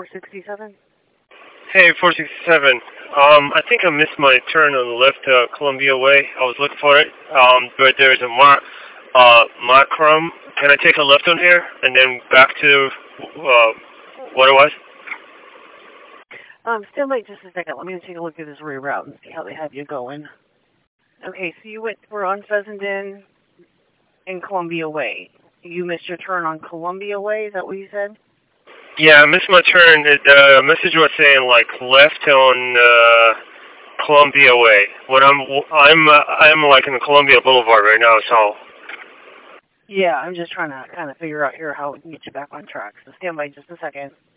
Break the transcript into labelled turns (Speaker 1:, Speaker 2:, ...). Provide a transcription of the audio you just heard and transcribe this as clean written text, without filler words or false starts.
Speaker 1: 467?
Speaker 2: Hey, 467. I think I missed my turn on the left Columbia Way. I was looking for it. But there's a Macrum. Can I take a left on here and then back to what it was?
Speaker 1: Stand by just a second. Let me take a look at this reroute and see how they have you going. Okay, so we're on Fessenden and Columbia Way. You missed your turn on Columbia Way, is that what you said?
Speaker 2: Yeah, I missed my turn. The message was saying like left on Columbia Way. When I'm like in the Columbia Boulevard right now, so.
Speaker 1: Yeah, I'm just trying to kind of figure out here how we can get you back on track. So stand by just a second.